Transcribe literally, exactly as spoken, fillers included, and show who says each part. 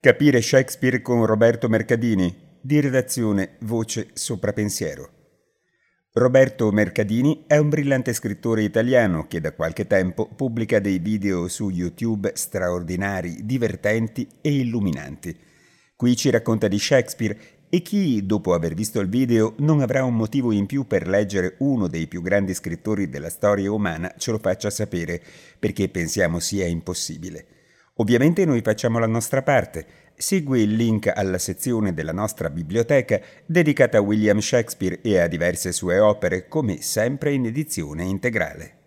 Speaker 1: Capire Shakespeare con Roberto Mercadini, di redazione Voce Sopra Pensiero. Roberto Mercadini è un brillante scrittore italiano che da qualche tempo pubblica dei video su YouTube straordinari, divertenti e illuminanti. Qui ci racconta di Shakespeare e chi, dopo aver visto il video, non avrà un motivo in più per leggere uno dei più grandi scrittori della storia umana ce lo faccia sapere, perché pensiamo sia impossibile. Ovviamente noi facciamo la nostra parte. Segui il link alla sezione della nostra biblioteca dedicata a William Shakespeare e a diverse sue opere, come sempre in edizione integrale.